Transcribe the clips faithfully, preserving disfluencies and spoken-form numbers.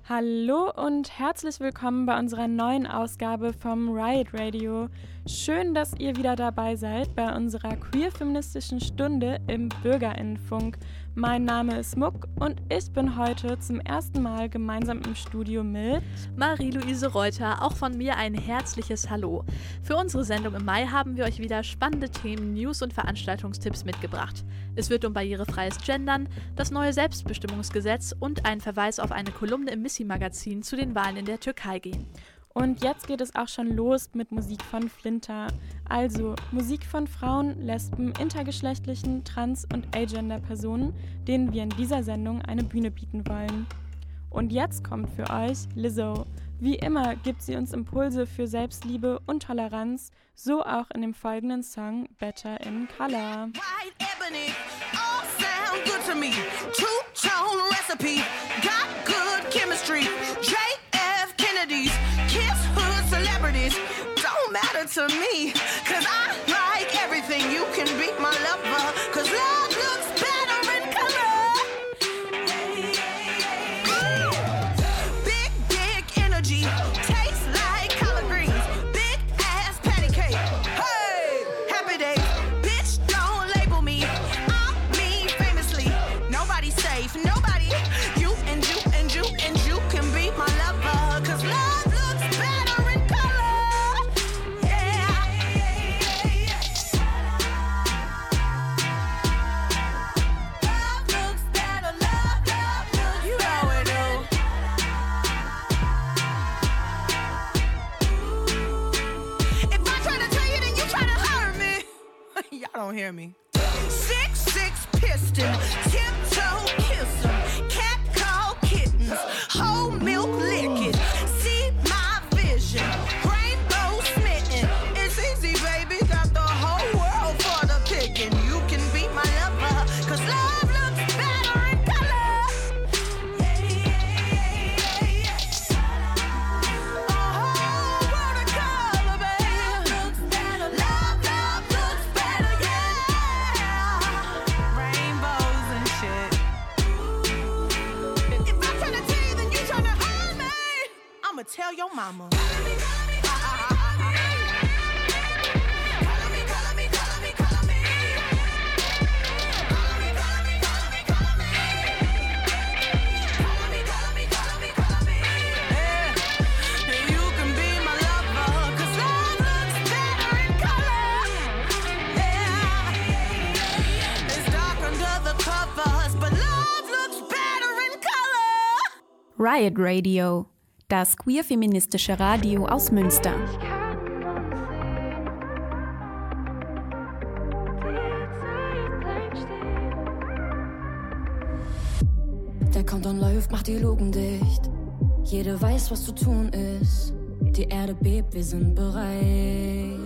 Hallo und herzlich willkommen bei unserer neuen Ausgabe vom Riot Radio. Schön, dass ihr wieder dabei seid bei unserer queer-feministischen Stunde im BürgerInnenfunk. Mein Name ist Muck und ich bin heute zum ersten Mal gemeinsam im Studio mit Marie-Louise Reuter. Auch von mir ein herzliches Hallo. Für unsere Sendung im Mai haben wir euch wieder spannende Themen, News und Veranstaltungstipps mitgebracht. Es wird um barrierefreies Gendern, das neue Selbstbestimmungsgesetz und einen Verweis auf eine Kolumne im Missy-Magazin zu den Wahlen in der Türkei gehen. Und jetzt geht es auch schon los mit Musik von Flinter. Also Musik von Frauen, Lesben, intergeschlechtlichen, Trans- und Agender-Personen, denen wir in dieser Sendung eine Bühne bieten wollen. Und jetzt kommt für euch Lizzo. Wie immer gibt sie uns Impulse für Selbstliebe und Toleranz, so auch in dem folgenden Song Better in Color. White ebony, all sound good to me. Two-tone recipe, got good chemistry. J F Kennedy's, kiss hood celebrities. Don't matter to me, cause I like everything. You can be my lover, cause love looks better in color. Big dick energy, tastes like collard greens. Big ass patty cake, hey, happy days. Bitch, don't label me, I'm me famously. Nobody's safe, nobody. You and you and you and you can be my lover, cause love looks better in color. Yeah. Love looks better, love, love looks you know it do. If I try to tell you, then you try to hurt me. Y'all don't hear me. Six, six piston, tiptoe kiss 'em. Cat call kittens, whole milk lick it. See my vision, rainbow smitten. It's easy, baby, got the whole world for the picking. You can be my lover, cause love looks better in color. Yeah, yeah, yeah, yeah. A whole world of color, baby. Love looks better, love, love looks better, yeah. Rainbows and shit. If I'm trying to tell you, then you trying to hurt me. I'ma tell your mama. Color me, color me, color me. Color me, color me, color me, color me. Color me, color me, color me, color me. Color me, color me, color me, color me. Yeah, and you can be my lover, cause love looks better in color. Yeah, it's dark under the covers, but love looks better in color. Riot Radio, das queer-feministische Radio aus Münster. Der Countdown läuft, macht die Luken dicht. Jede weiß, was zu tun ist. Die Erde bebt, wir sind bereit.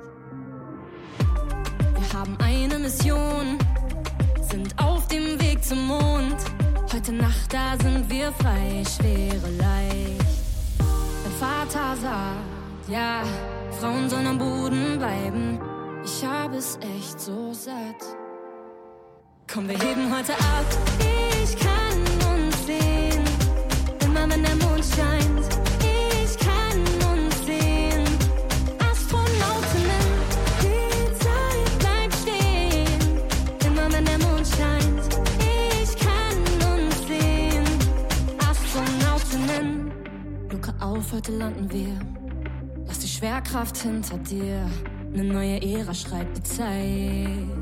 Wir haben eine Mission, sind auf dem Weg zum Mond. Heute Nacht, da sind wir frei, schwere leicht. Mein Vater sagt, ja, Frauen sollen am Boden bleiben. Ich hab es echt so satt. Komm, wir heben heute ab. Ich kann uns sehen, immer wenn der Mond scheint. Ich kann uns sehen, Astronautinnen. Die Zeit bleibt stehen, immer wenn der Mond scheint. Ich kann uns sehen, Astronautinnen. Luke auf, heute landen wir. Lass die Schwerkraft hinter dir. Eine neue Ära schreibt die Zeit.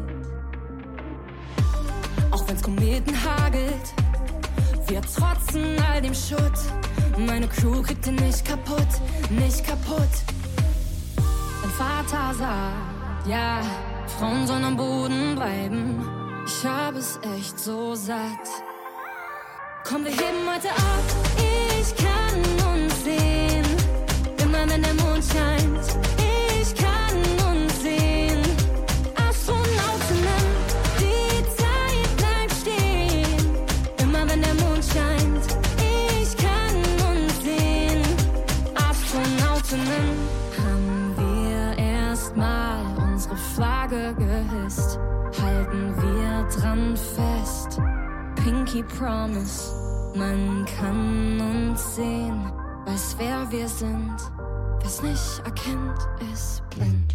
Auch wenn's Kometen hagelt, wir trotzen all dem Schutt. Meine Crew kriegt ihn nicht kaputt, nicht kaputt. Mein Vater sagt, ja, Frauen sollen am Boden bleiben. Ich hab es echt so satt. Komm, wir heben heute ab. Ich kann uns sehen, immer wenn der Mond scheint. Ich kann uns sehen, Astronautinnen. Die Zeit bleibt stehen, immer wenn der Mond scheint. Ich kann uns sehen, Astronautinnen. Haben wir erstmal unsere Flagge gehisst, halten wir dran fest. Pinky Promise. Man kann uns sehen, weiß wer wir sind. Wer's nicht erkennt, ist blind.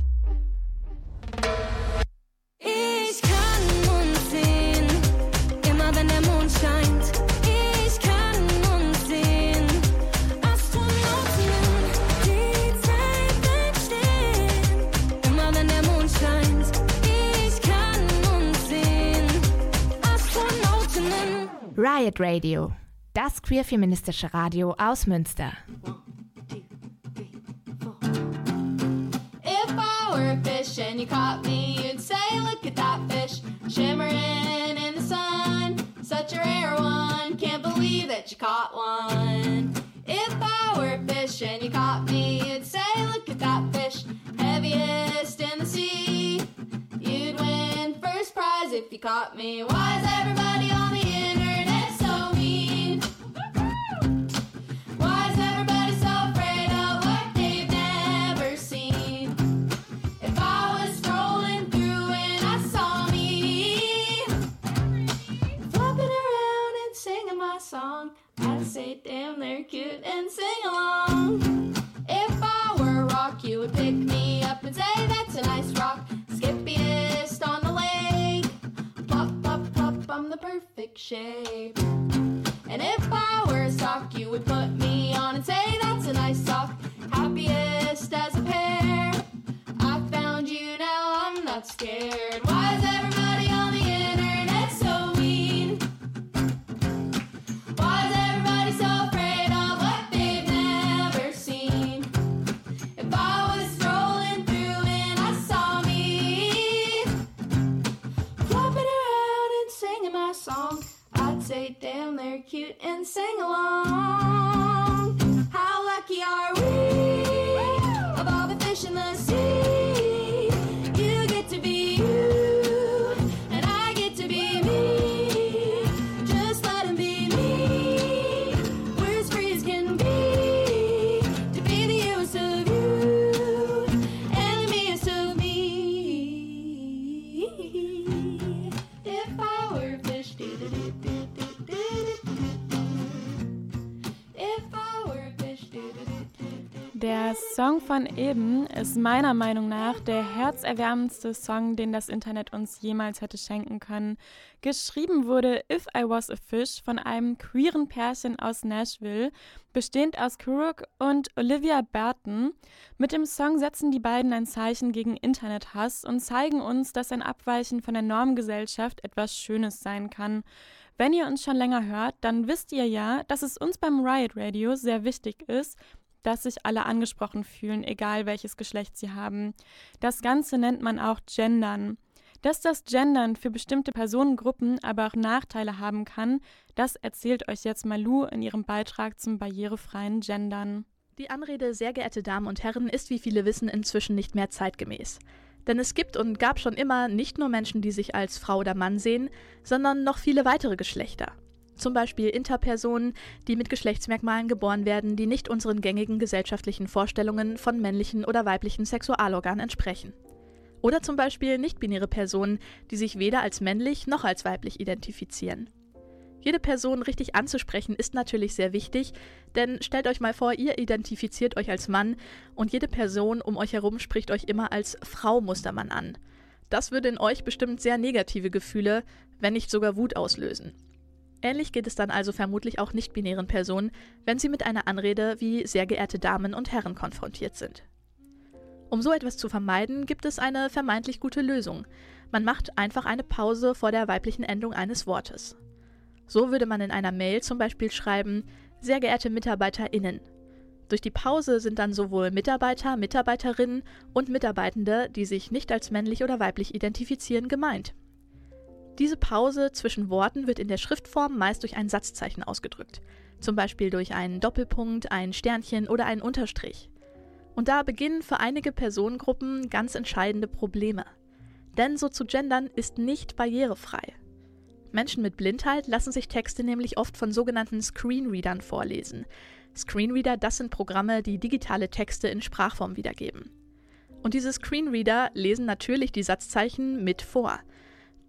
Ich kann uns sehen, immer wenn der Mond scheint. Ich kann uns sehen, Astronauten, die Zeit bleibt stehen. Immer wenn der Mond scheint. Ich kann uns sehen, Astronautinnen. Riot Radio, das queer-feministische Radio aus Münster. If I were a fish and you caught me, you'd say, look at that fish, shimmering in the sun. Such a rare one, can't believe that you caught one. If I were a fish and you caught me, you'd say, look at that fish, heaviest in the sea. You'd win first prize if you caught me. Why is everybody on the internet so mean? Why is everybody so afraid of what they've never seen? If I was scrolling through and I saw me flopping around and singing my song, I'd say, damn, they're cute and sing along. If I were a rock, you would pick me up and say, that's a nice rock, skippiest on the lake. Plop, plop, plop, I'm the perfect shape. And if I were a sock, you would put me on and say, that's a nice sock, happiest as a pair. I found you, now I'm not scared. Why is everybody on the internet so mean? Why is everybody so afraid of what they've never seen? If I was scrolling through and I saw me flopping around and singing my song, I'd say, damn, they're cute and sing along. How lucky are we of all the fish in the sea? You get to be you, and I get to be me. Just let him be me. We're as free as can be, to be the youest of you, and the meest of me. If I were a fish, do do do do do do do. If I were a fish, do do do do do. Der Song von eben ist meiner Meinung nach der herzerwärmendste Song, den das Internet uns jemals hätte schenken können. Geschrieben wurde If I Was a Fish von einem queeren Pärchen aus Nashville, bestehend aus Kuruk und Olivia Barton. Mit dem Song setzen die beiden ein Zeichen gegen Internethass und zeigen uns, dass ein Abweichen von der Normgesellschaft etwas Schönes sein kann. Wenn ihr uns schon länger hört, dann wisst ihr ja, dass es uns beim Riot Radio sehr wichtig ist, dass sich alle angesprochen fühlen, egal welches Geschlecht sie haben. Das Ganze nennt man auch Gendern. Dass das Gendern für bestimmte Personengruppen aber auch Nachteile haben kann, das erzählt euch jetzt Malou in ihrem Beitrag zum barrierefreien Gendern. Die Anrede sehr geehrte Damen und Herren ist, wie viele wissen, inzwischen nicht mehr zeitgemäß. Denn es gibt und gab schon immer nicht nur Menschen, die sich als Frau oder Mann sehen, sondern noch viele weitere Geschlechter. Zum Beispiel Interpersonen, die mit Geschlechtsmerkmalen geboren werden, die nicht unseren gängigen gesellschaftlichen Vorstellungen von männlichen oder weiblichen Sexualorganen entsprechen. Oder zum Beispiel nicht-binäre Personen, die sich weder als männlich noch als weiblich identifizieren. Jede Person richtig anzusprechen ist natürlich sehr wichtig, denn stellt euch mal vor, ihr identifiziert euch als Mann und jede Person um euch herum spricht euch immer als Frau Mustermann an. Das würde in euch bestimmt sehr negative Gefühle, wenn nicht sogar Wut auslösen. Ähnlich geht es dann also vermutlich auch nicht-binären Personen, wenn sie mit einer Anrede wie sehr geehrte Damen und Herren konfrontiert sind. Um so etwas zu vermeiden, gibt es eine vermeintlich gute Lösung. Man macht einfach eine Pause vor der weiblichen Endung eines Wortes. So würde man in einer Mail zum Beispiel schreiben, sehr geehrte MitarbeiterInnen. Durch die Pause sind dann sowohl Mitarbeiter, Mitarbeiterinnen und Mitarbeitende, die sich nicht als männlich oder weiblich identifizieren, gemeint. Diese Pause zwischen Worten wird in der Schriftform meist durch ein Satzzeichen ausgedrückt, zum Beispiel durch einen Doppelpunkt, ein Sternchen oder einen Unterstrich. Und da beginnen für einige Personengruppen ganz entscheidende Probleme. Denn so zu gendern ist nicht barrierefrei. Menschen mit Blindheit lassen sich Texte nämlich oft von sogenannten Screenreadern vorlesen. Screenreader, das sind Programme, die digitale Texte in Sprachform wiedergeben. Und diese Screenreader lesen natürlich die Satzzeichen mit vor.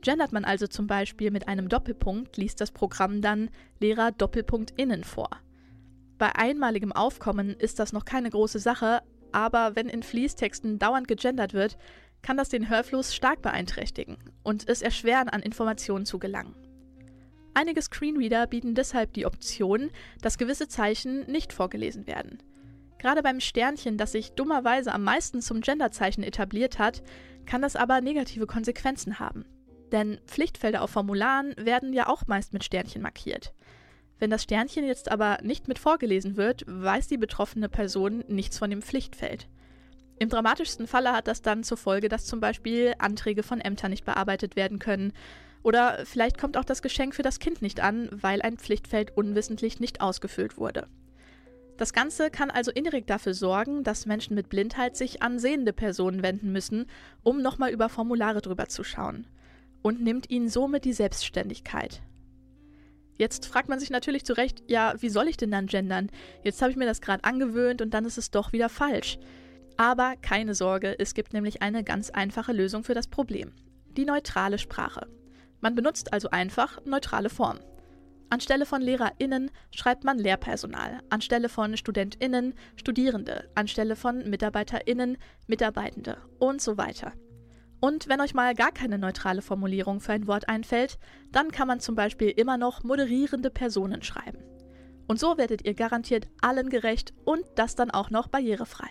Gendert man also zum Beispiel mit einem Doppelpunkt, liest das Programm dann Lehrer Doppelpunkt innen vor. Bei einmaligem Aufkommen ist das noch keine große Sache, aber wenn in Fließtexten dauernd gegendert wird, kann das den Hörfluss stark beeinträchtigen und es erschweren, an Informationen zu gelangen. Einige Screenreader bieten deshalb die Option, dass gewisse Zeichen nicht vorgelesen werden. Gerade beim Sternchen, das sich dummerweise am meisten zum Genderzeichen etabliert hat, kann das aber negative Konsequenzen haben. Denn Pflichtfelder auf Formularen werden ja auch meist mit Sternchen markiert. Wenn das Sternchen jetzt aber nicht mit vorgelesen wird, weiß die betroffene Person nichts von dem Pflichtfeld. Im dramatischsten Falle hat das dann zur Folge, dass zum Beispiel Anträge von Ämtern nicht bearbeitet werden können. Oder vielleicht kommt auch das Geschenk für das Kind nicht an, weil ein Pflichtfeld unwissentlich nicht ausgefüllt wurde. Das Ganze kann also indirekt dafür sorgen, dass Menschen mit Blindheit sich an sehende Personen wenden müssen, um nochmal über Formulare drüber zu schauen. Und nimmt ihnen somit die Selbstständigkeit. Jetzt fragt man sich natürlich zu Recht, ja, wie soll ich denn dann gendern? Jetzt habe ich mir das gerade angewöhnt und dann ist es doch wieder falsch. Aber keine Sorge, es gibt nämlich eine ganz einfache Lösung für das Problem. Die neutrale Sprache. Man benutzt also einfach neutrale Formen. Anstelle von LehrerInnen schreibt man Lehrpersonal, anstelle von StudentInnen Studierende, anstelle von MitarbeiterInnen Mitarbeitende und so weiter. Und wenn euch mal gar keine neutrale Formulierung für ein Wort einfällt, dann kann man zum Beispiel immer noch moderierende Personen schreiben. Und so werdet ihr garantiert allen gerecht und das dann auch noch barrierefrei.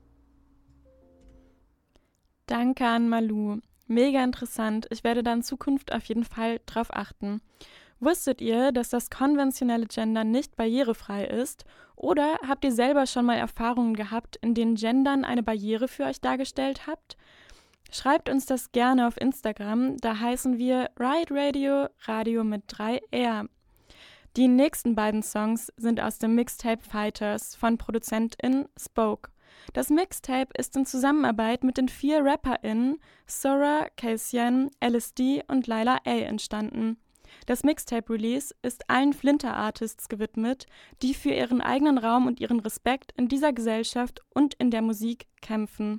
Danke an Malu. Mega interessant. Ich werde da in Zukunft auf jeden Fall drauf achten. Wusstet ihr, dass das konventionelle Gendern nicht barrierefrei ist? Oder habt ihr selber schon mal Erfahrungen gehabt, in denen Gendern eine Barriere für euch dargestellt habt? Schreibt uns das gerne auf Instagram, da heißen wir Riot Radio, Radio mit drei R. Die nächsten beiden Songs sind aus dem Mixtape Fighters von Produzentin Spoke. Das Mixtape ist in Zusammenarbeit mit den vier RapperInnen Sora, Cassian, L S D und Laila A. entstanden. Das Mixtape-Release ist allen Flinter-Artists gewidmet, die für ihren eigenen Raum und ihren Respekt in dieser Gesellschaft und in der Musik kämpfen.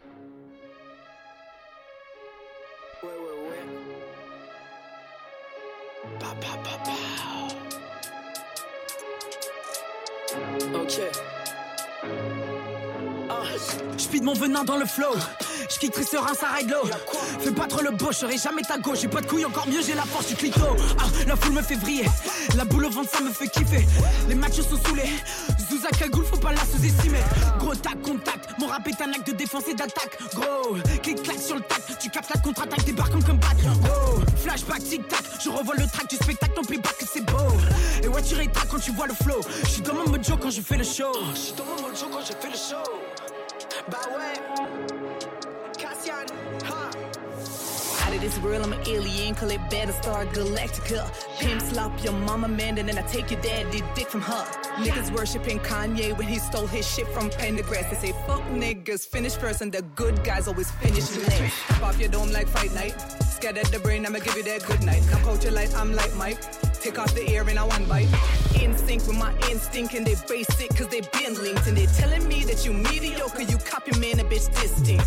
Ok. J'pide mon venin dans le flow. J'kickerai serein, ça ride l'eau. Fais pas trop le beau, j'serai jamais ta gauche. J'ai pas de couilles, encore mieux, j'ai la force du clito. Ah, la foule me fait vriller. La boule au ventre, ça me fait kiffer. Les matchs sont saoulés. Zouza cagoule, faut pas la sous-estimer. Gros tac, contact. Mon rap est un acte de défense et d'attaque. Gros, clic-clac sur le tac. Tu captes la contre-attaque, débarque comme comeback. Gros, flashback, tic-tac. Je revois le track du spectacle, ton playback, c'est beau. Et ouais, tu rétractes quand tu vois le flow. J'suis dans mon mojo quand je fais le show. J'suis dans mon mojo quand je fais le show. Bah ouais, Cassian, ha. Out of this world, I'm an alien, call it Battlestar Galactica. Pimp slap your mama, man, and then I take your daddy dick from her. Niggas worshiping Kanye when he stole his shit from Pendergrass. They say fuck niggas, finish first, and the good guys always finish last. Pop off your dome like fight night. Scared at the brain, I'ma give you that good night. I'm culture like I'm like Mike. Take off the air in a one bite. In sync with my instinct and they basic cause they been linked. And they telling me that you mediocre, you copy man a bitch distinct.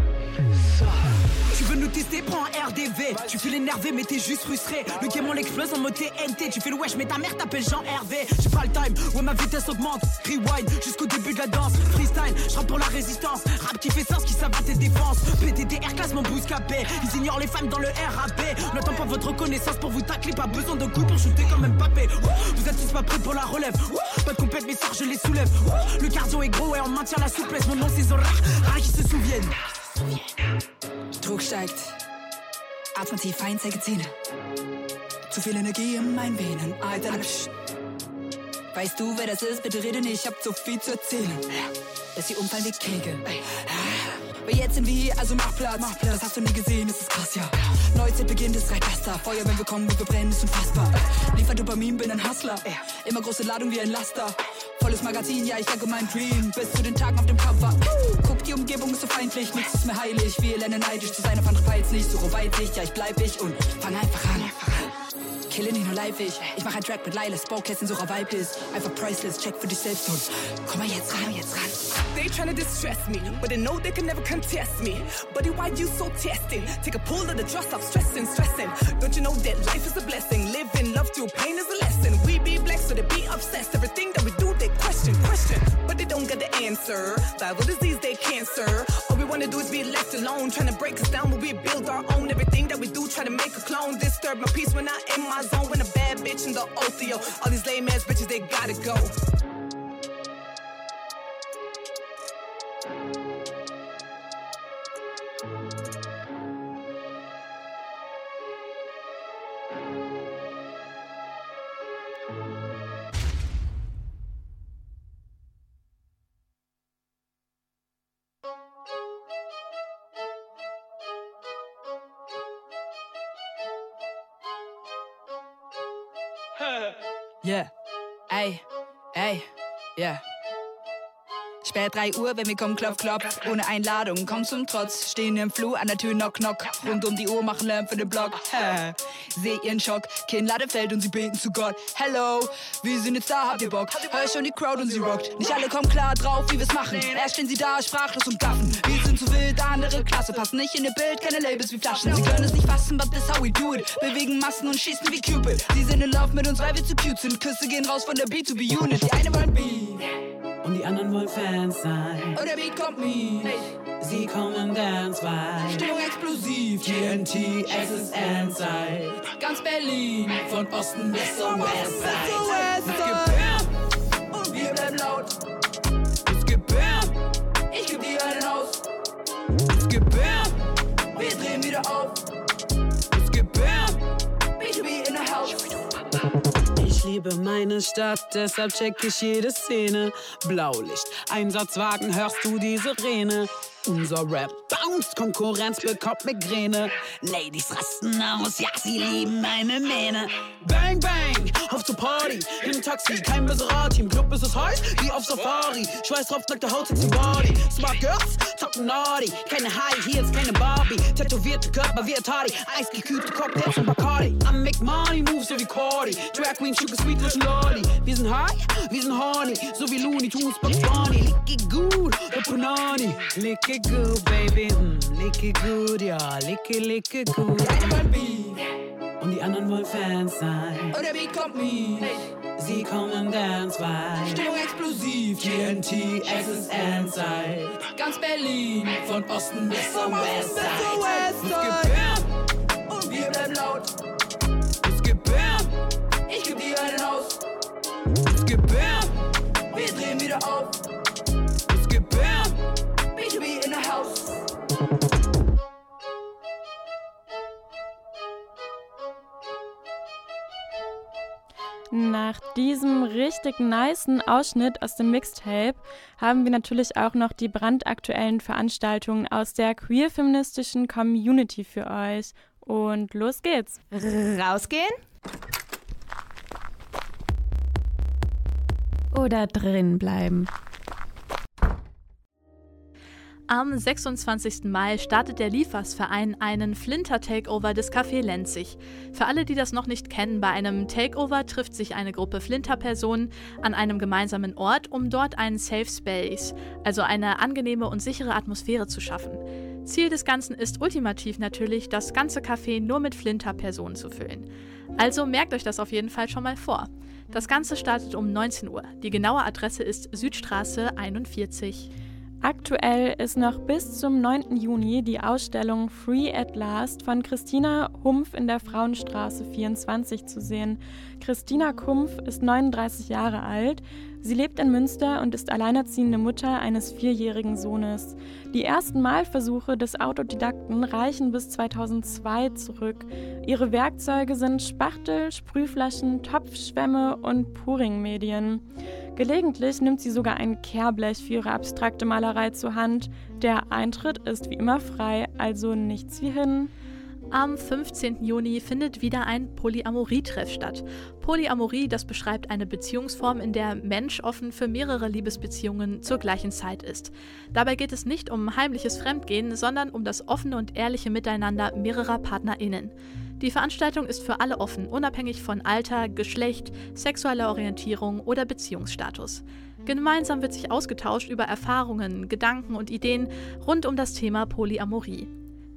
Tu veux nous tester, prends un R D V. Tu fais l'énervé mais t'es juste frustré. Le game on l'explose en mode T N T. Tu fais le wesh mais ta mère t'appelle Jean Hervé. J'ai pas le time, ouais ma vitesse augmente. Rewind jusqu'au début de la danse. Freestyle, j'rappe pour la résistance. Rap qui fait sens, qui savent tes défenses. P T T R classe mon bouscapé. Ils ignorent les femmes dans le R A B. N'attends pas votre reconnaissance pour vous tacler. Pas besoin de coups pour shooter comme Mbappé. Vous êtes tous pas prêts pour la relève. Pas de compète mes sorts je les soulève. Le cardio est gros et on maintient la souplesse. Mon nom c'est Zora, rien qui se souviennent. Druck steigt, atme tief ein, zeige Zähne. Zu viel Energie in meinen Venen. Alter, psch. Weißt du, wer das ist? Bitte rede nicht, ich hab zu viel zu erzählen. Dass sie umfallen wie Kegel. Weil jetzt sind wir hier, also mach Platz. mach Platz. Das hast du nie gesehen, das ist krass, ja. Neuzeit beginnt, es reicht Basta. Feuer, wenn wir kommen, wir brennen, ist unfassbar. Liefer Dopamin, bin ein Hustler. Immer große Ladung wie ein Laster. Volles Magazin, ja, ich jage meinen Dream. Bis zu den Tagen auf dem Cover. Guck, die Umgebung ist so feindlich, nichts ist mehr heilig. Wir lernen neidisch zu sein, auf andere Fights nicht. So Weitsicht, ja, ich bleib ich und fang einfach an. Killen nicht nur live ich. Ich mach einen Track mit Lila, Spoke-Kästen, so weiblich. Einfach priceless, check für dich selbst und komm mal jetzt ran, jetzt ran. They tryna distress me, but they know they can never contest me. Buddy, why you so testing? Take a pull of the trust, stop stressing, stressing. Don't you know that life is a blessing. Living love through pain is a lesson. We be black, so they be obsessed. Everything that we do, they question, question. But they don't get the answer. Bible disease, they cancer. All we wanna do is be left alone. Trying to break us down, but we build our own. Everything that we do, try to make a clone. Disturb my peace when I in my zone. When a bad bitch in the O T O. All these lame ass bitches, they gotta go. Yeah, ey, ey, yeah. Spät drei Uhr, wenn wir kommen, klopf, klopf. Ohne Einladung, komm zum Trotz. Stehen im Flur, an der Tür, knock, knock. Rund um die Uhr machen Lärm für den Block. Hä? Seh ihren Schock, Kinnlade fällt und sie beten zu Gott. Hello, wir sind jetzt da, habt ihr Bock? Hör schon die Crowd und sie rockt. Nicht alle kommen klar drauf, wie wir's machen. Erst stehen sie da, sprachlos und gaffen. Wir sind zu wild, andere Klasse. Passen nicht in ihr Bild, keine Labels wie Flaschen. Sie können es nicht fassen, but that's how we do it. Bewegen Massen und schießen wie Cupid. Sie sind in Love mit uns, weil wir zu cute sind. Küsse gehen raus von der B zwei B-Unit. Die eine wollen Beef und die anderen wollen Fans sein. Und der Beat kommt mies. Sie kommen Dance Vibe. Stimmung explosiv. T N T, es ist Endzeit. Ganz Berlin, von Osten bis zum Westside. Es gibt Bam und wir bleiben laut. Es gibt Bam, ich geb dir einen aus. Es gibt Bam, wir drehen wieder auf. Es gibt Bam, B zwei B in der House. Ich liebe meine Stadt, deshalb check ich jede Szene. Blaulicht, Einsatzwagen, hörst du die Sirene? Unser Rap bounce, Konkurrenz bekommt Migräne. Ladies rasten aus, ja, sie lieben meine Mähne. Bang, bang, auf zur Party, im Taxi, kein Maserati. Im Club ist es heiß, wie auf Safari. Schweiß drauf, nackte Haut, sexy Body. Smart Girls, zocken naughty. Keine High Heels, keine Barbie. Tätowierte Körper wie Atari. Eisgekühlte Cocktails und Bacardi. I'm make money, move so wie Cordy. Drag Queen, Sugar Sweet, Rich Lolly. Wir sind high, wir sind horny. So wie Looney Tunes, Bugs Bunny. Lick it good, der Punani. Lick it good, baby, mm, lick it good, ja, lick it, lick it good. Die eine wollen Beef und die anderen wollen Fans sein. Und der Beat kommt mies. Sie kommen Dance Vibe. Stimmung explosiv. T N T, es ist Endzeit. Ganz Berlin, von Osten bis zum Westside. Es gibt Bam und wir bleiben laut. Es gibt Bam, ich geb dir einen aus. Es gibt Bam, wir drehen wieder auf. Es gibt Bam, B zwei B in der House. Nach diesem richtig nicen Ausschnitt aus dem Mixtape haben wir natürlich auch noch die brandaktuellen Veranstaltungen aus der queer-feministischen Community für euch. Und los geht's. Rausgehen? Oder drin bleiben? Am sechsundzwanzigsten Mai startet der Liefers-Verein einen Flinter-Takeover des Café Lenzig. Für alle, die das noch nicht kennen, bei einem Takeover trifft sich eine Gruppe Flinter-Personen an einem gemeinsamen Ort, um dort einen Safe Space, also eine angenehme und sichere Atmosphäre zu schaffen. Ziel des Ganzen ist ultimativ natürlich, das ganze Café nur mit Flinter-Personen zu füllen. Also merkt euch das auf jeden Fall schon mal vor. Das Ganze startet um neunzehn Uhr. Die genaue Adresse ist Südstraße einundvierzig. Aktuell ist noch bis zum neunten Juni die Ausstellung Free at Last von Christina Humpf in der Frauenstraße vierundzwanzig zu sehen. Christina Humpf ist neununddreißig Jahre alt. Sie lebt in Münster und ist alleinerziehende Mutter eines vierjährigen Sohnes. Die ersten Malversuche des Autodidakten reichen bis zweitausendzwei zurück. Ihre Werkzeuge sind Spachtel, Sprühflaschen, Topfschwämme und Puring-Medien. Gelegentlich nimmt sie sogar ein Kehrblech für ihre abstrakte Malerei zur Hand. Der Eintritt ist wie immer frei, also nichts wie hin. Am fünfzehnten Juni findet wieder ein Polyamorie-Treff statt. Polyamorie, das beschreibt eine Beziehungsform, in der Mensch offen für mehrere Liebesbeziehungen zur gleichen Zeit ist. Dabei geht es nicht um heimliches Fremdgehen, sondern um das offene und ehrliche Miteinander mehrerer PartnerInnen. Die Veranstaltung ist für alle offen, unabhängig von Alter, Geschlecht, sexueller Orientierung oder Beziehungsstatus. Gemeinsam wird sich ausgetauscht über Erfahrungen, Gedanken und Ideen rund um das Thema Polyamorie.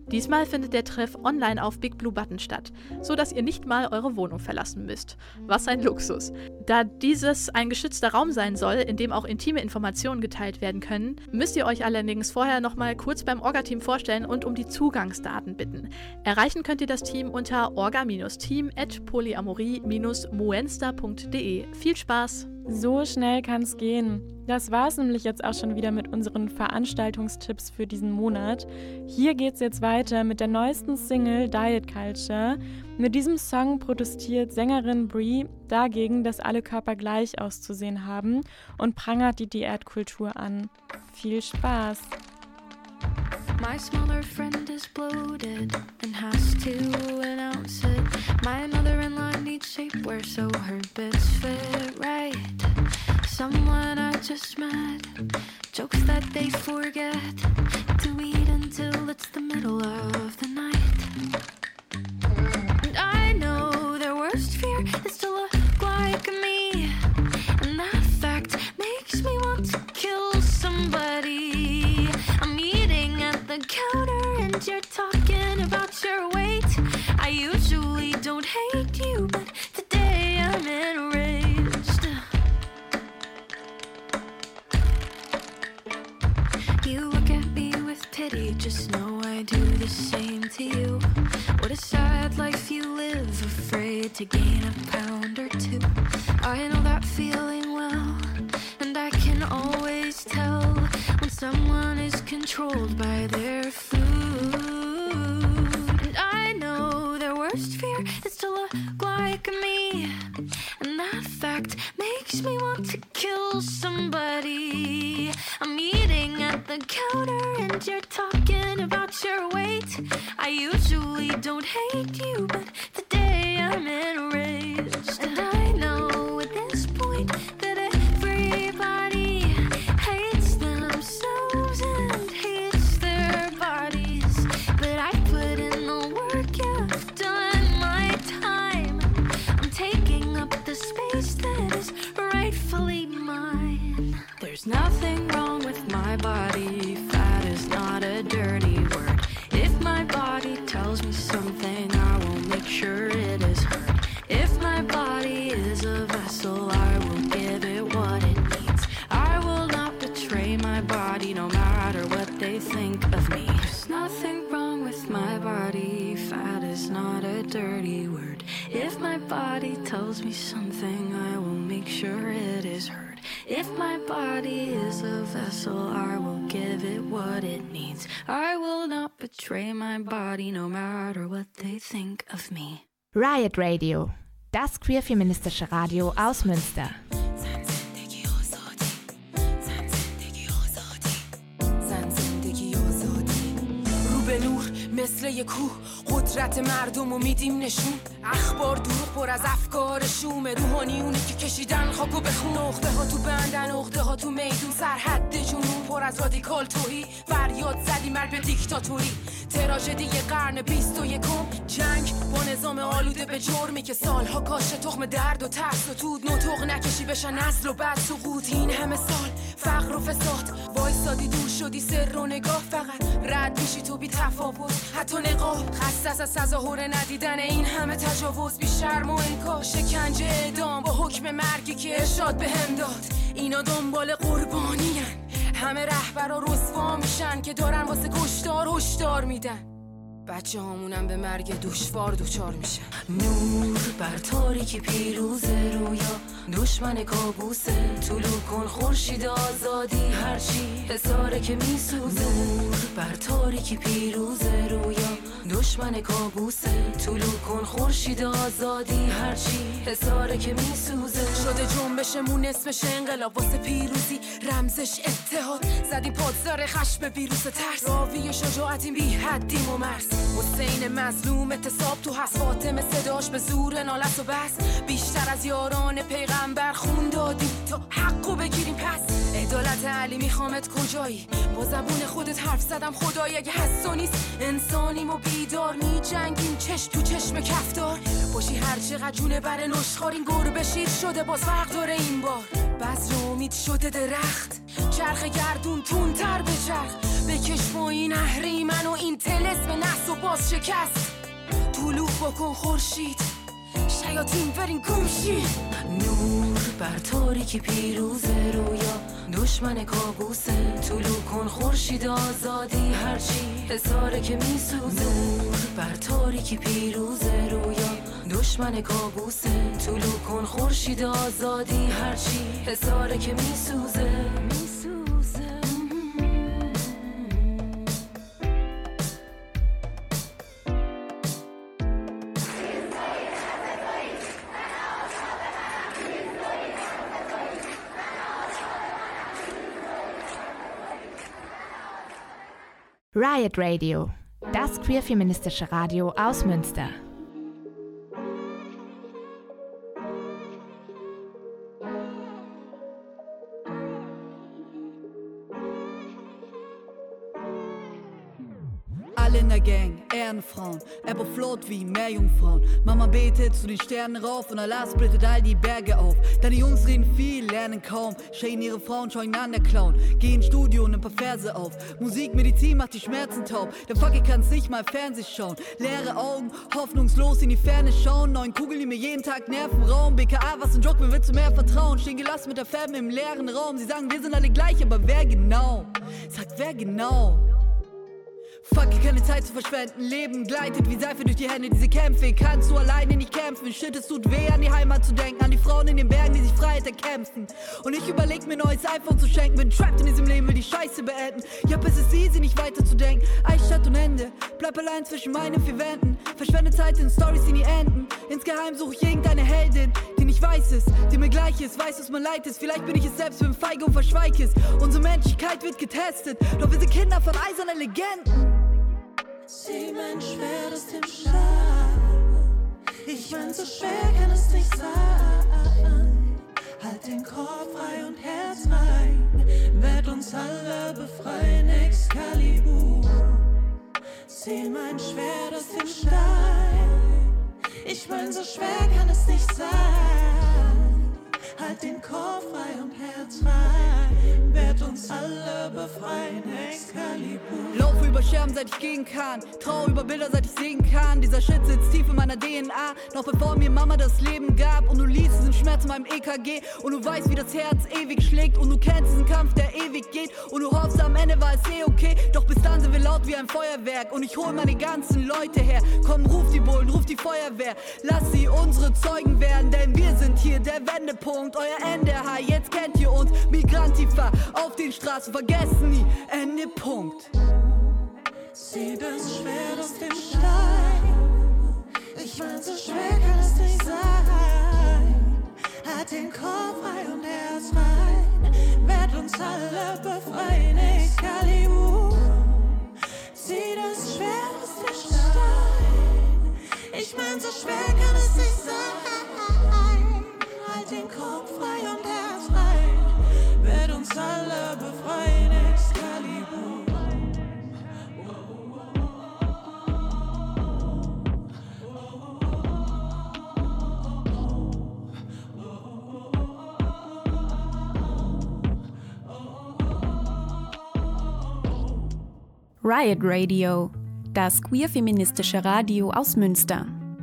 Diesmal findet der Treff online auf Big Blue Button statt, sodass ihr nicht mal eure Wohnung verlassen müsst. Was ein Luxus. Da dieses ein geschützter Raum sein soll, in dem auch intime Informationen geteilt werden können, müsst ihr euch allerdings vorher nochmal kurz beim Orga-Team vorstellen und um die Zugangsdaten bitten. Erreichen könnt ihr das Team unter orga-team at polyamorie-muenster punkt de. Viel Spaß! So schnell kann's gehen. Das war's nämlich jetzt auch schon wieder mit unseren Veranstaltungstipps für diesen Monat. Hier geht's jetzt weiter mit der neuesten Single Diet Culture. Mit diesem Song protestiert Sängerin Brie dagegen, dass alle Körper gleich auszusehen haben und prangert die Diätkultur an. Viel Spaß! My smaller friend is bloated and has to announce it. My mother-in-law needs shapewear so her bits fit right. Someone I just met jokes that they forget to eat until it's the middle of the night. And I know their worst fear is to look like me, and that fact makes me want to kill somebody. I'm eating at the counter and you're talking about your weight. I usually don't hate you, but today I'm enraged. You look at me with pity, just know I do the same to you. What a sad life you live, afraid to gain a pound or two. I know that feeling well, and I can always tell when someone is controlled by their food. And I know their worst fear is to look like me, and that fact makes me want to kill somebody. I'm eating at the counter and you're talking about your weight. I usually don't hate you, but today I'm enraged. And I know at this point that everybody hates themselves and hates their bodies. But I put in the work, yeah, I've done my time. I'm taking up the space that is rightfully mine. There's nothing wrong with my body, fat is not a dirty word. If my body tells me something, I will make sure it is heard. If my body is a vessel, I will give it what it needs. I will not betray my body, no matter what they think of me. There's nothing wrong with my body, fat is not a dirty word. If my body tells me something, I will make sure it is heard. If my body is a vessel, I will give it what it needs. I will not betray my body, no matter what they think of me. Riot Radio, das queer-feministische Radio aus Münster. مثل یک کوه قدرت مردم و میدیم نشون اخبار دروغ پر از افکار شومه روحانیونی که کشیدن خاکو بخون نقطه ها تو بندن نقطه ها تو میدون سرحد جنون پر از رادیکال توهی فریاد زدی مرگ به دیکتاتوری تراژدی قرن بیست و یکم جنگ با نظام آلوده به جرمی که سالها کاشه تخم درد و ترس و تود نطق نکشی بشن نسل و بعد سقوط این همه سال فقر و فساد وایسادی دور شدی سر و نگاه فقط رد میشی تو بی تفاوت حتی نقاب خسته از تظاهر ندیدن این همه تجاوز بی شرم و انکار شکنجه اعدام با حکم مرگی که ارشاد به هم داد اینا دنبال قربانی هن. همه رهبرا رسوا میشن که دارن واسه کشتار هشدار میدن بچه هامونم به مرگ دشوار دوچار میشن نور بر تاریکی پیروز رویا دشمن کابوسه طلوع کن خورشید آزادی هرچی حساره که میسوزه نور بر تاریکی پیروز رویا دشمن کابوسه طلوع کن خورشید آزادی هرچی حساره که میسوزه شده جنبشمون اسمش انقلاب واسه پیروزی رمزش اتحاد زدی پادزار خشم ویروس ترس راوی شجاعتیم بی حدیم و مرز حسین مظلوم اتصاب تو هست فاطمه صداش به زور نالت و بس بیشتر از یاران پیغمبر خون دادیم تا حقو بگیریم پس عدالت علی میخوامت کجایی با زبون خودت حرف زدم خدای اگه هست و نیست انسانیم و بیدار می جنگیم چشم تو چشم کفدار باشی هر چقدر جونه بر نشخارین گربه شیر شده باز فرق داره این بار بذر امید شده درخت چرخ گردون تون تر به چرخ بکش با این اهریمن و این تلسم نحس و باز شکست طلوع بکن خورشید شیاطین برین گمشی نور بر تاریکی پیروز رویا دشمن کابوسه طلوع کن خورشید آزادی هرچی حساره که میسوزه نور بر تاریکی پیروز رویا دشمن کابوسه طلوع کن خورشید آزادی هرچی حساره که میسوزه میسوزه Riot Radio, das queer-feministische Radio aus Münster. Alle in der Gang, Ehrenfrauen, aber flott wie Meerjungfrauen. Mama betet zu den Sternen rauf und Allah splittet all die Berge auf. Deine Jungs reden viel, lernen kaum, schäden ihre Frauen, schauen an der Clown. Geh ins Studio und ein paar Verse auf. Musik, Medizin macht die Schmerzen taub. Der Fucker kann's nicht mal Fernseh schauen. Leere Augen, hoffnungslos in die Ferne schauen. Neun Kugeln, die mir jeden Tag nerven, Raum. B K A, was ein Joke, mir willst du mehr vertrauen? Stehen gelassen mit der Fam im leeren Raum. Sie sagen, wir sind alle gleich, aber wer genau? Sagt wer genau? Fuck, keine Zeit zu verschwenden. Leben gleitet wie Seife durch die Hände. Diese Kämpfe kannst du alleine nicht kämpfen. Shit, es tut weh, an die Heimat zu denken. An die Frauen in den Bergen, die sich Freiheit erkämpfen. Und ich überleg mir, neues iPhone zu schenken. Bin trapped in diesem Leben, will die Scheiße beenden. Ja, bis es easy, nicht weiter zu denken. Eichstatt und Ende, bleib allein zwischen meinen vier Wänden. Verschwende Zeit in Storys, die nie enden. Insgeheim suche ich irgendeine Heldin, die nicht weiß ist, die mir gleich ist. Weiß, was mein Leid ist. Vielleicht bin ich es selbst, bin feige und verschweig es. Unsere Menschlichkeit wird getestet. Doch wir sind Kinder von eisernen Legenden. Zieh mein Schwert aus dem Stahl. Ich mein, so schwer kann es nicht sein. Halt den Kopf frei und Herz rein. Werd uns alle befreien, Excalibur. Zieh mein Schwert aus dem Stahl. Ich mein, so schwer kann es nicht sein. Halt den Kopf frei und Herz rein. Werd uns alle befreien, Excalibur. Laufe über Scherben, seit ich gehen kann. Trau über Bilder, seit ich sehen kann. Dieser Shit sitzt tief in meiner D N A. Noch bevor mir Mama das Leben gab. Und du liest diesen Schmerz in meinem E K G. Und du weißt, wie das Herz ewig schlägt. Und du kennst diesen Kampf, der ewig geht. Und du hoffst, am Ende war es eh okay. Doch bis dann sind wir laut wie ein Feuerwerk. Und ich hol meine ganzen Leute her. Komm, ruf die Bullen, ruf die Feuerwehr. Lass sie unsere Zeugen werden. Denn wir sind hier der Wendepunkt. Euer Ende, hi, jetzt kennt ihr uns. Migrantifa auf den Straßen, vergessen nie. Ende, Punkt. Zieh das Schwert aus dem Stein. Ich mein, so schwer kann es nicht sein. Halt den Kopf frei und Herz rein. Werd uns alle befreien, Excalibur. Zieh das Schwert aus dem Stein. Ich mein, so schwer kann es nicht sein. Halt den Kopf frei und Herz rein. Werd uns alle befreien, Excalibur. Riot Radio, das queer-feministische Radio aus Münster.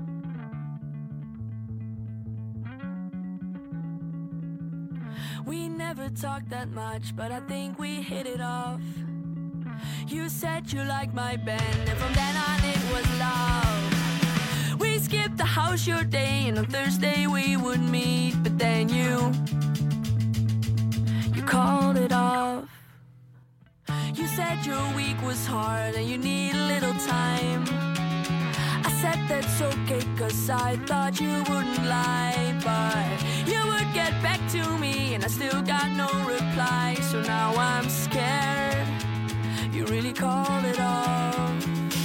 We never talked that much, but I think we hit it off. You said you liked my band, and from then on it was love. We skipped the house your day, and on Thursday we would meet, but then you, you called it off. You said your week was hard and you need a little time. I said that's okay cause I thought you wouldn't lie, but you would get back to me and I still got no reply. So now I'm scared you really called it off.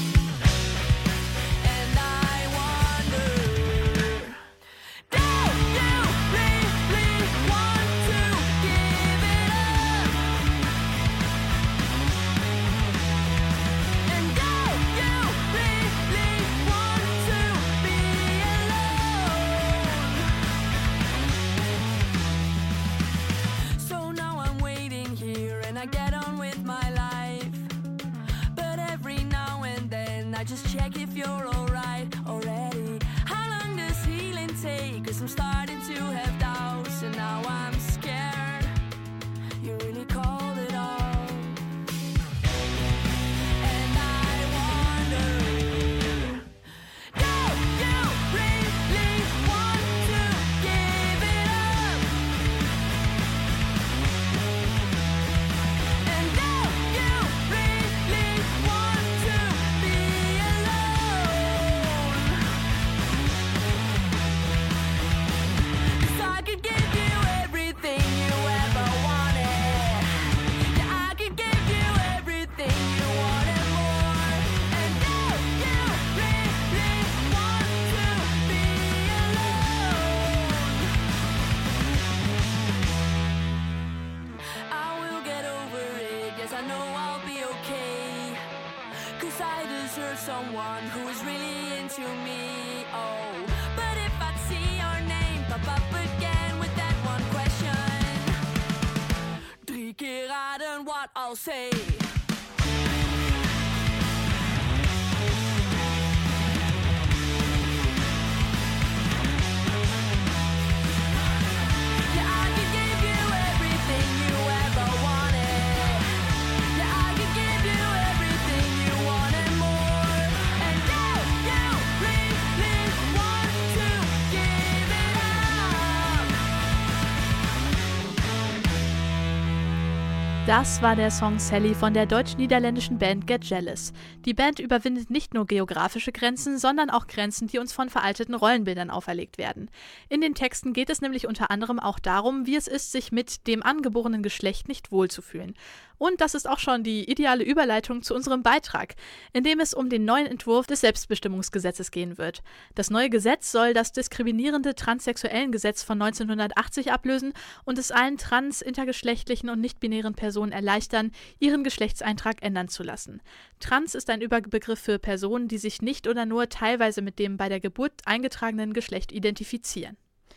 And I wonder, do you really want to give it up? And do you really want to be alone? you're alright already. How long does healing take? Cause I'm starting to have doubts, and now I'm scared. You really called it off. And I wonder, do you really want to give it up? And do you really want to be alone? 'Cause I could give you everything you ever wanted. Yeah, I could give you everything you wanted more. And do you really want to be alone? I will get over it, yes, I know I'll be okay. 'Cause I deserve someone who is really into me, oh. But if I'd see your name pop up again with that one question, Drike raten what I'll say. Yeah, I could give you everything you ever wanted. Yeah, I could give you everything you wanted more. And do you really want to give it up? Das war der Song Sally von der deutsch-niederländischen Band Get Jealous. Die Band überwindet nicht nur geografische Grenzen, sondern auch Grenzen, die uns von veralteten Rollenbildern auferlegt werden. In den Texten geht es nämlich unter anderem auch darum, wie es ist, sich mit dem angeborenen Geschlecht nicht wohlzufühlen. Und das ist auch schon die ideale Überleitung zu unserem Beitrag, in dem es um den neuen Entwurf des Selbstbestimmungsgesetzes gehen wird. Das neue Gesetz soll das diskriminierende transsexuellen Gesetz von neunzehnhundertachtzig ablösen und es allen trans-, intergeschlechtlichen und nicht-binären Personen erleichtern, ihren Geschlechtseintrag ändern zu lassen. Trans ist ein Überbegriff für Personen, die sich nicht oder nur teilweise mit dem bei der Geburt eingetragenen Geschlecht identifizieren.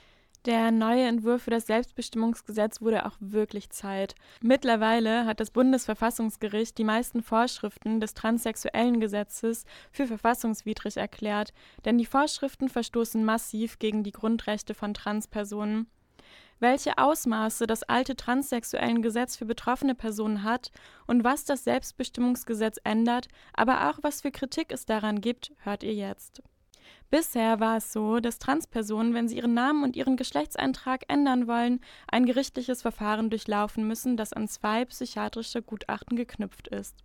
Der neue Entwurf für das Selbstbestimmungsgesetz wurde auch wirklich Zeit. Mittlerweile hat das Bundesverfassungsgericht die meisten Vorschriften des transsexuellen Gesetzes für verfassungswidrig erklärt, denn die Vorschriften verstoßen massiv gegen die Grundrechte von Transpersonen. Welche Ausmaße das alte transsexuellen Gesetz für betroffene Personen hat und was das Selbstbestimmungsgesetz ändert, aber auch was für Kritik es daran gibt, hört ihr jetzt. Bisher war es so, dass Transpersonen, wenn sie ihren Namen und ihren Geschlechtseintrag ändern wollen, ein gerichtliches Verfahren durchlaufen müssen, das an zwei psychiatrische Gutachten geknüpft ist.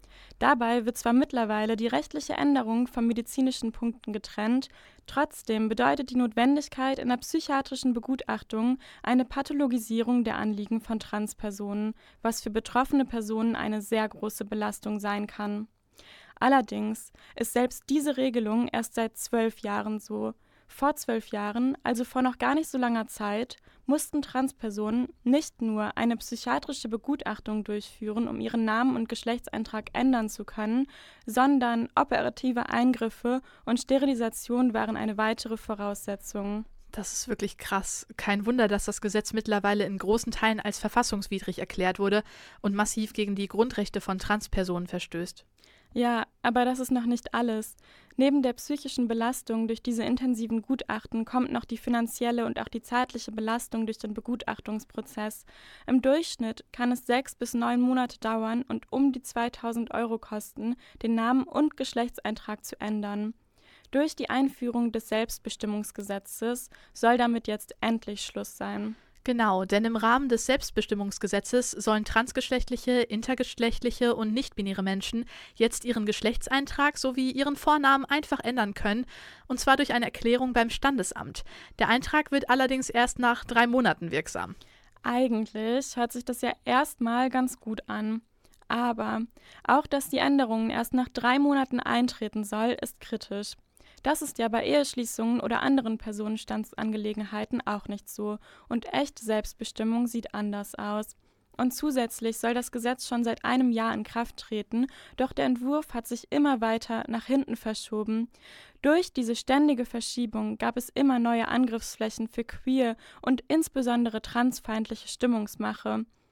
Dabei wird zwar mittlerweile die rechtliche Änderung von medizinischen Punkten getrennt, trotzdem bedeutet die Notwendigkeit einer psychiatrischen Begutachtung eine Pathologisierung der Anliegen von Transpersonen, was für betroffene Personen eine sehr große Belastung sein kann. Allerdings ist selbst diese Regelung erst seit zwölf Jahren so. Vor zwölf Jahren, also vor noch gar nicht so langer Zeit, mussten Transpersonen nicht nur eine psychiatrische Begutachtung durchführen, um ihren Namen und Geschlechtseintrag ändern zu können, sondern operative Eingriffe und Sterilisation waren eine weitere Voraussetzung. Das ist wirklich krass. Kein Wunder, dass das Gesetz mittlerweile in großen Teilen als verfassungswidrig erklärt wurde und massiv gegen die Grundrechte von Transpersonen verstößt. Ja, aber das ist noch nicht alles. Neben der psychischen Belastung durch diese intensiven Gutachten kommt noch die finanzielle und auch die zeitliche Belastung durch den Begutachtungsprozess. Im Durchschnitt kann es sechs bis neun Monate dauern und um die zweitausend Euro kosten, den Namen und Geschlechtseintrag zu ändern. Durch die Einführung des Selbstbestimmungsgesetzes soll damit jetzt endlich Schluss sein. Genau, denn im Rahmen des Selbstbestimmungsgesetzes sollen transgeschlechtliche, intergeschlechtliche und nicht-binäre Menschen jetzt ihren Geschlechtseintrag sowie ihren Vornamen einfach ändern können, und zwar durch eine Erklärung beim Standesamt. Der Eintrag wird allerdings erst nach drei Monaten wirksam. Eigentlich hört sich das ja erstmal ganz gut an. Aber auch, dass die Änderung erst nach drei Monaten eintreten soll, ist kritisch. Das ist ja bei Eheschließungen oder anderen Personenstandsangelegenheiten auch nicht so und echte Selbstbestimmung sieht anders aus. Und zusätzlich soll das Gesetz schon seit einem Jahr in Kraft treten, doch der Entwurf hat sich immer weiter nach hinten verschoben. Durch diese ständige Verschiebung gab es immer neue Angriffsflächen für queer und insbesondere transfeindliche Stimmungsmache.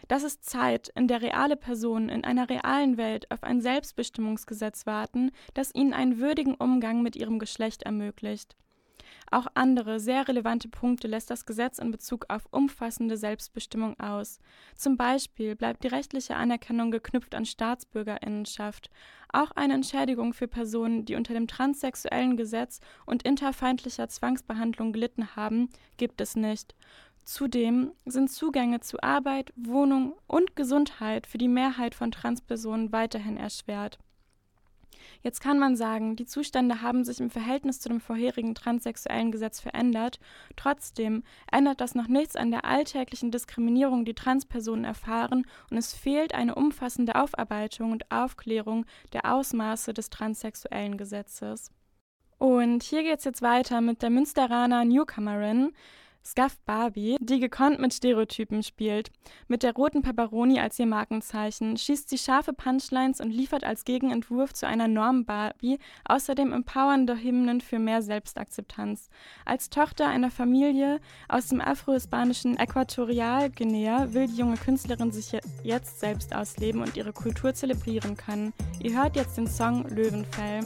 Das ist Zeit, in der reale Personen in einer realen Welt auf ein Selbstbestimmungsgesetz warten, das ihnen einen würdigen Umgang mit ihrem Geschlecht ermöglicht. Auch andere, sehr relevante Punkte lässt das Gesetz in Bezug auf umfassende Selbstbestimmung aus. Zum Beispiel bleibt die rechtliche Anerkennung geknüpft an Staatsbürgerinnenschaft. Auch eine Entschädigung für Personen, die unter dem transsexuellen Gesetz und interfeindlicher Zwangsbehandlung gelitten haben, gibt es nicht. Zudem sind Zugänge zu Arbeit, Wohnung und Gesundheit für die Mehrheit von Transpersonen weiterhin erschwert. Jetzt kann man sagen, die Zustände haben sich im Verhältnis zu dem vorherigen transsexuellen Gesetz verändert. Trotzdem ändert das noch nichts an der alltäglichen Diskriminierung, die Transpersonen erfahren, und es fehlt eine umfassende Aufarbeitung und Aufklärung der Ausmaße des transsexuellen Gesetzes. Und hier geht's jetzt weiter mit der Münsteraner Newcomerin Scuff Barbie, die gekonnt mit Stereotypen spielt. Mit der roten Pepperoni als ihr Markenzeichen schießt sie scharfe Punchlines und liefert als Gegenentwurf zu einer Norm-Barbie außerdem empowernde Hymnen für mehr Selbstakzeptanz. Als Tochter einer Familie aus dem afro-hispanischen Äquatorialguinea will die junge Künstlerin sich jetzt selbst ausleben und ihre Kultur zelebrieren können. Ihr hört jetzt den Song Löwenfell.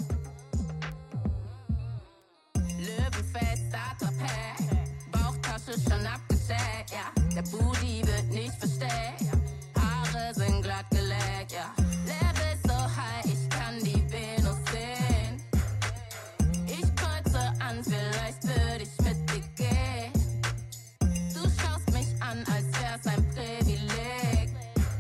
Schon abgecheckt, ja. Der Booty wird nicht versteckt, ja. Haare sind glatt geleckt, ja. Level so high, ich kann die Venus sehen. Ich kreuze an, vielleicht würde ich mit dir gehen. Du schaust mich an, als wär's ein Privileg.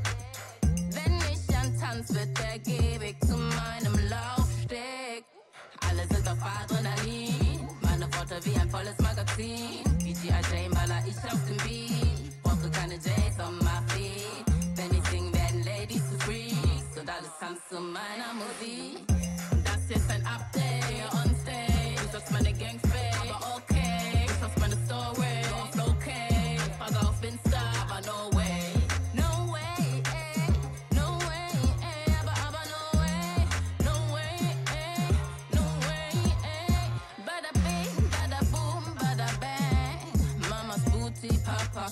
Wenn ich antanz, wird der Gehweg zu meinem Laufsteg. Alle sind auf Adrenalin, meine Worte wie ein volles Magazin. G I J maler ich auf dem Beat, brauche keine J's on my feet. Wenn ich sing, werden Ladies zu Freaks und alles tanzt zu meiner Musik. Das hier ist ein Update on stage. Du sagst meine Gang fake, aber okay. Du sagst meine Story, du auf okay. Frage auf Insta, aber no way. No way, ey, no way, ey, aber aber no way. No way, ey, no way, ey. Bada bing, bada boom, bada bang. Mamas Booty, Papas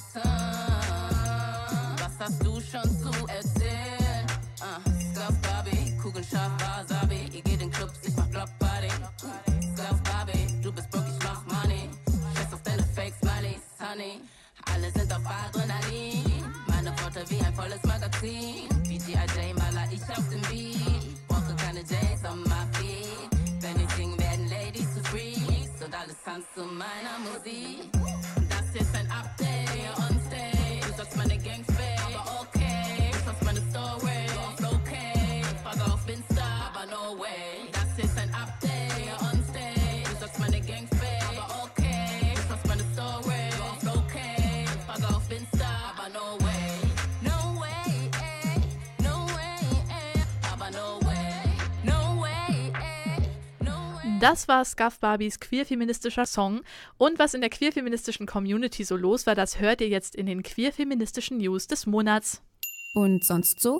Son. Was hast du schon zu erzählen? Uh, Scuff Barbie, kugelscharf Wasabi. Ihr geht in Clubs, ich mach Blockparty. Scuff Barbie, du bist broke, ich mach Money. Scheiß auf deine Fake Smileys, Honey. Alle sind auf Adrenalin. Meine Worte wie ein volles Magazin. Wie G I J maler ich auf dem Beat. Brauche keine J's on my feet. Wenn ich sing, werden Ladies zu Freaks und alles tanzt zu meiner Musik. Das hier ist ein Update on stage. Du sagst meine Gang fake, aber okay. Du sagst meine Story, du auf okay. Frage auf Insta, aber no way. Das hier ist ein Update on stage. Du sagst meine Gang fake, aber okay. Du sagst meine Story, du auf okay. Frage auf Insta, aber no way. No way, ey, no way, ey, aber no way. No way, ey, no way. Das war Scuff Barbies queer-feministischer Song. Und was in der queer-feministischen Community so los war, das hört ihr jetzt in den queer-feministischen News des Monats. Und sonst so?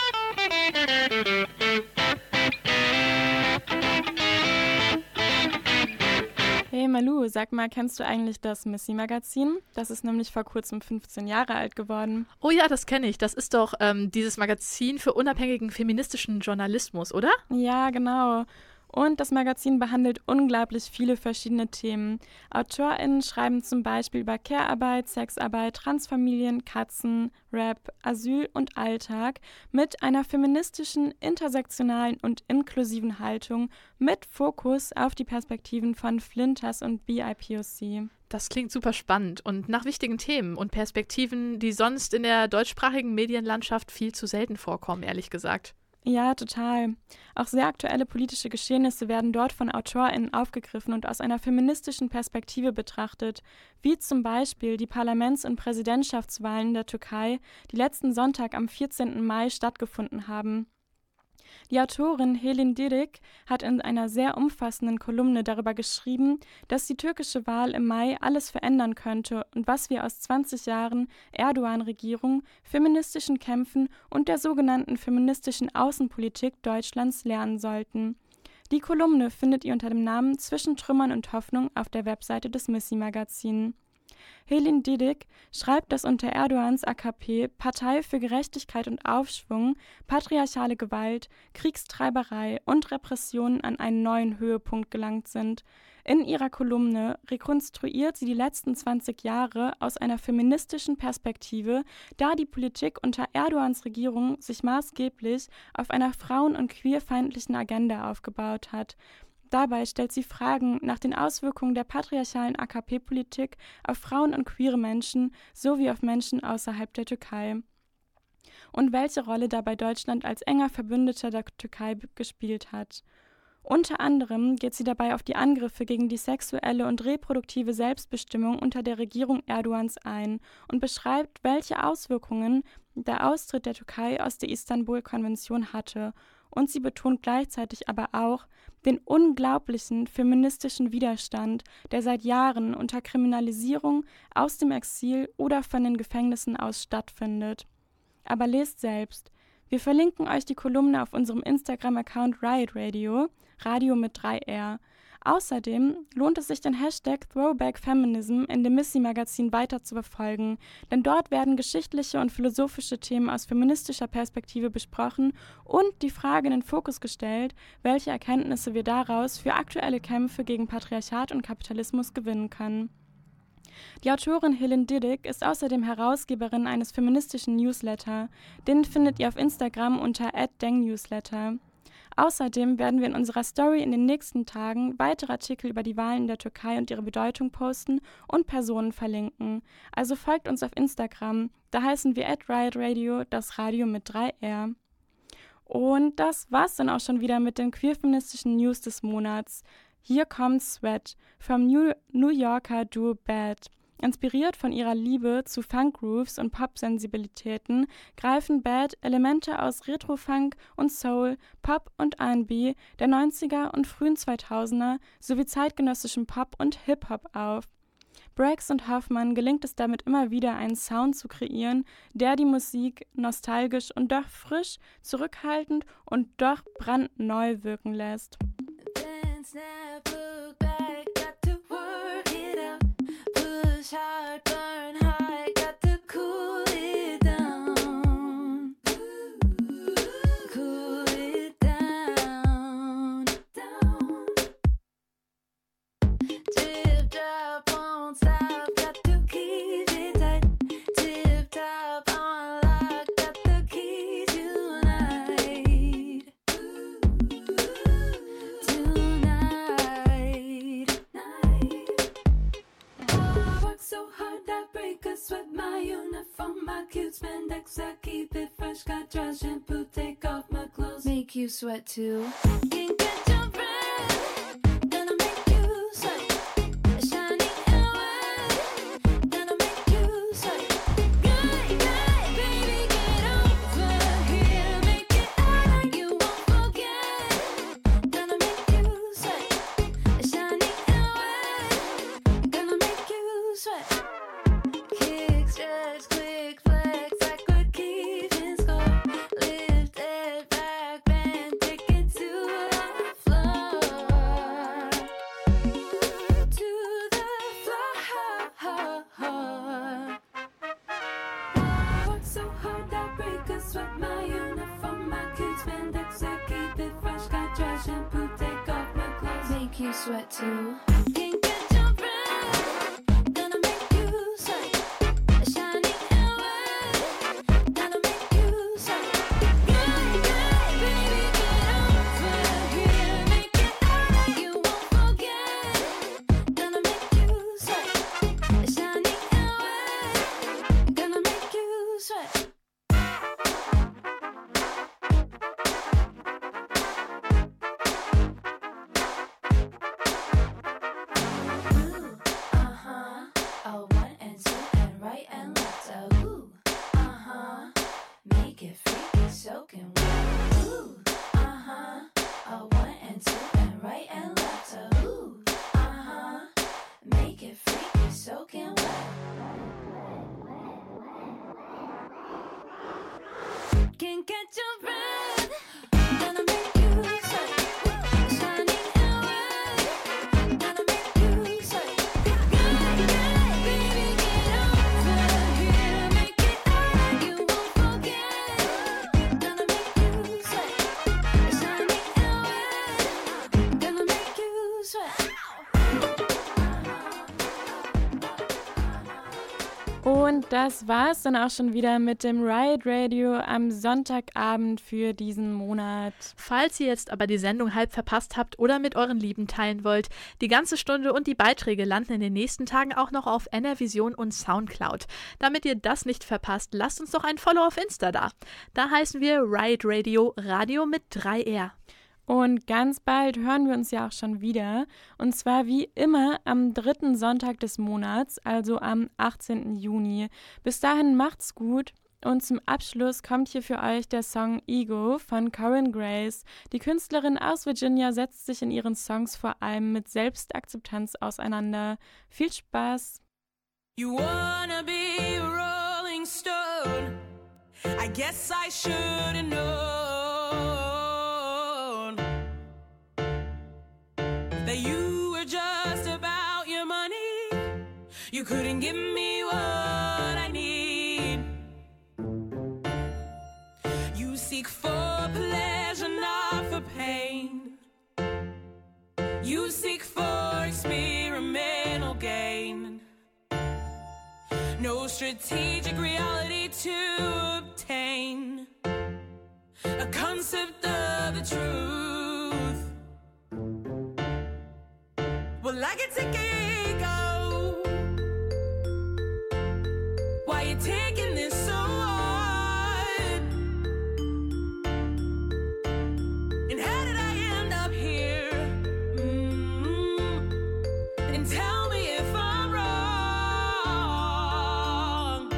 Hey Malu, sag mal, kennst du eigentlich das Missy-Magazin? Das ist nämlich vor kurzem fünfzehn Jahre alt geworden. Oh ja, das kenne ich. Das ist doch ähm, dieses Magazin für unabhängigen feministischen Journalismus, oder? Ja, genau. Und das Magazin behandelt unglaublich viele verschiedene Themen. AutorInnen schreiben zum Beispiel über Care-Arbeit, Sexarbeit, Transfamilien, Katzen, Rap, Asyl und Alltag mit einer feministischen, intersektionalen und inklusiven Haltung mit Fokus auf die Perspektiven von Flinters und B I P O C. Das klingt super spannend und nach wichtigen Themen und Perspektiven, die sonst in der deutschsprachigen Medienlandschaft viel zu selten vorkommen, ehrlich gesagt. Ja, total. Auch sehr aktuelle politische Geschehnisse werden dort von AutorInnen aufgegriffen und aus einer feministischen Perspektive betrachtet, wie zum Beispiel die Parlaments- und Präsidentschaftswahlen der Türkei, die letzten Sonntag am vierzehnten Mai stattgefunden haben. Die Autorin Helin Dirik hat in einer sehr umfassenden Kolumne darüber geschrieben, dass die türkische Wahl im Mai alles verändern könnte und was wir aus zwanzig Jahren Erdogan-Regierung, feministischen Kämpfen und der sogenannten feministischen Außenpolitik Deutschlands lernen sollten. Die Kolumne findet ihr unter dem Namen Zwischen Trümmern und Hoffnung auf der Webseite des Missy-Magazin. Helin Didik schreibt, dass unter Erdogans A K P Partei für Gerechtigkeit und Aufschwung patriarchale Gewalt, Kriegstreiberei und Repressionen an einen neuen Höhepunkt gelangt sind. In ihrer Kolumne rekonstruiert sie die letzten zwanzig Jahre aus einer feministischen Perspektive, da die Politik unter Erdogans Regierung sich maßgeblich auf einer frauen- und queerfeindlichen Agenda aufgebaut hat. Dabei stellt sie Fragen nach den Auswirkungen der patriarchalen A K P-Politik auf Frauen und queere Menschen sowie auf Menschen außerhalb der Türkei. Und welche Rolle dabei Deutschland als enger Verbündeter der Türkei gespielt hat. Unter anderem geht sie dabei auf die Angriffe gegen die sexuelle und reproduktive Selbstbestimmung unter der Regierung Erdogans ein und beschreibt, welche Auswirkungen der Austritt der Türkei aus der Istanbul-Konvention hatte. Und sie betont gleichzeitig aber auch den unglaublichen feministischen Widerstand, der seit Jahren unter Kriminalisierung, aus dem Exil oder von den Gefängnissen aus stattfindet. Aber lest selbst. Wir verlinken euch die Kolumne auf unserem Instagram-Account Riot Radio, Radio mit drei R. Außerdem lohnt es sich, den Hashtag Throwback Feminism in dem Missy-Magazin weiter zu verfolgen, denn dort werden geschichtliche und philosophische Themen aus feministischer Perspektive besprochen und die Frage in den Fokus gestellt, welche Erkenntnisse wir daraus für aktuelle Kämpfe gegen Patriarchat und Kapitalismus gewinnen können. Die Autorin Helin Didik ist außerdem Herausgeberin eines feministischen Newsletter. Den findet ihr auf Instagram unter at dengnewsletter. Außerdem werden wir in unserer Story in den nächsten Tagen weitere Artikel über die Wahlen in der Türkei und ihre Bedeutung posten und Personen verlinken. Also folgt uns auf Instagram, da heißen wir at Riot Radio, das Radio mit drei R. Und das war's dann auch schon wieder mit den queer-feministischen News des Monats. Hier kommt Sweat vom New, New Yorker Duo Bad. Inspiriert von ihrer Liebe zu Funk-Grooves und Pop-Sensibilitäten greifen Bad Elemente aus Retro-Funk und Soul, Pop und R and B der neunziger und frühen zweitausender sowie zeitgenössischem Pop und Hip-Hop auf. Brax und Hoffmann gelingt es damit immer wieder, einen Sound zu kreieren, der die Musik nostalgisch und doch frisch, zurückhaltend und doch brandneu wirken lässt. Snap, look back, got to work it out. Push hard, burn hard, got to cool it down. Cool it down, down. Tip top, won't stop, got to keep it tight. Tip top, on lock, got the key tonight. So hard I break a sweat, my uniform, my cute spandex, I keep it fresh, got dry shampoo, take off my clothes, make you sweat too. Can't get your breath, gonna make you sweat. Shining and wet, gonna make you sweat. Good night, baby, get over here, make it out like you won't forget. Gonna make you sweat. Shining and wet, gonna make you sweat. Kick, stretch, quick, flex, like we're keeping score. Lift it back, bend, take it to the floor. To the floor. I work so hard I break a sweat, my uniform, my cute spandex, I keep it fresh, got dry shampoo, take off my clothes, make you sweat too. Can't get your breath, gonna make you sweat. Shining and wet, gonna make you sweat. Good night, baby, get over here, make it out like you won't forget. Gonna make you sweat. Shining and wet, gonna make you sweat. Uh-huh, a one and two and right and left. A ooh, uh-huh, make it freaky, soaking wet. Ooh, uh-huh, a one and two and right and left. A ooh, uh-huh, make it freaky, soaking wet. Can't get your breath, gonna make you sweat. Shining and wet, gonna make you sweat. Good night, baby, Und das war es dann auch schon wieder mit dem Riot Radio am Sonntagabend für diesen Monat. Falls ihr jetzt aber die Sendung halb verpasst habt oder mit euren Lieben teilen wollt, die ganze Stunde und die Beiträge landen in den nächsten Tagen auch noch auf N R Vision und Soundcloud. Damit ihr das nicht verpasst, lasst uns doch ein Follow auf Insta da. Da heißen wir Riot Radio, Radio mit drei R. Und ganz bald hören wir uns ja auch schon wieder. Und zwar wie immer am dritten Sonntag des Monats, also am achtzehnten Juni. Bis dahin macht's gut. Und zum Abschluss kommt hier für euch der Song Ego von Corinne Grace. Die Künstlerin aus Virginia setzt sich in ihren Songs vor allem mit Selbstakzeptanz auseinander. Viel Spaß! You wanna be a rolling stone? I guess I should've known that you were just about your money. You couldn't give me what I need. You seek for pleasure, not for pain. You seek for experimental gain. No strategic reality to obtain a concept of the truth. Well, I can take a go. Why you taking this so hard? And how did I end up here? Mm-hmm. And tell me if I'm wrong.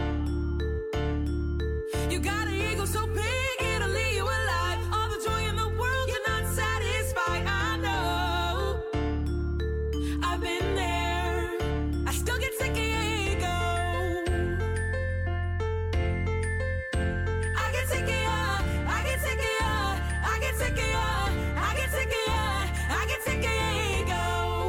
You got an ego so big it'll leave you alive. All the joy in the world, you're not satisfied. I know. I've been there. I still get sick of your ego. I get sick of ya. I get sick of ya. I get sick of ya. I get sick of ya. I get sick of your ego.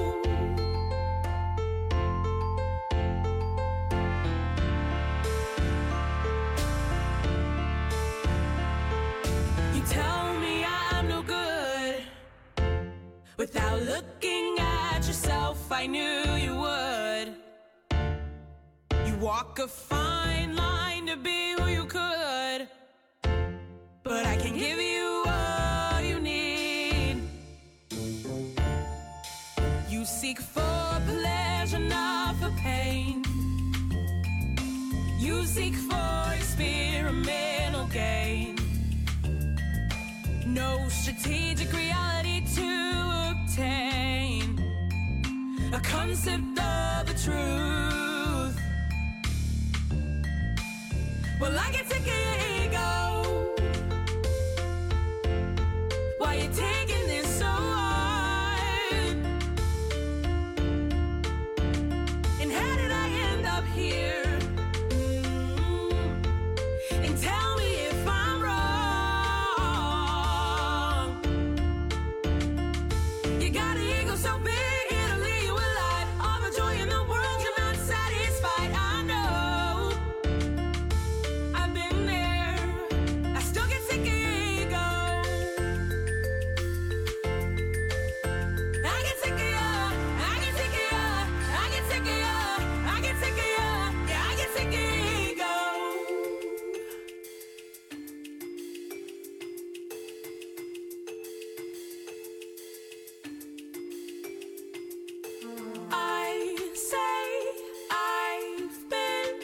You tell me I'm no good. Without looking at yourself, I knew you would. You walk a fine line to be who you could. But I can give you all you need. You seek for pleasure, not for pain. You seek for experimental gain. No strategic reality to obtain a concept of the truth. Well, I get sick of your ego. Why you taking this so hard? And how did I end up here? Mm. And tell me if I'm wrong. You got an ego so big it'll leave you alive. All the joy in the world, you're not satisfied. I know. I've been there. I still get sick of your ego. I get sick of ya. I get sick of ya. I get sick of ya. I get sick of ya. Yeah, I get sick of your ego. I say I've been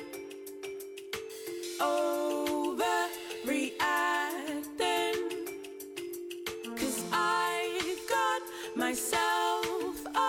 overreacting, 'cause I got myself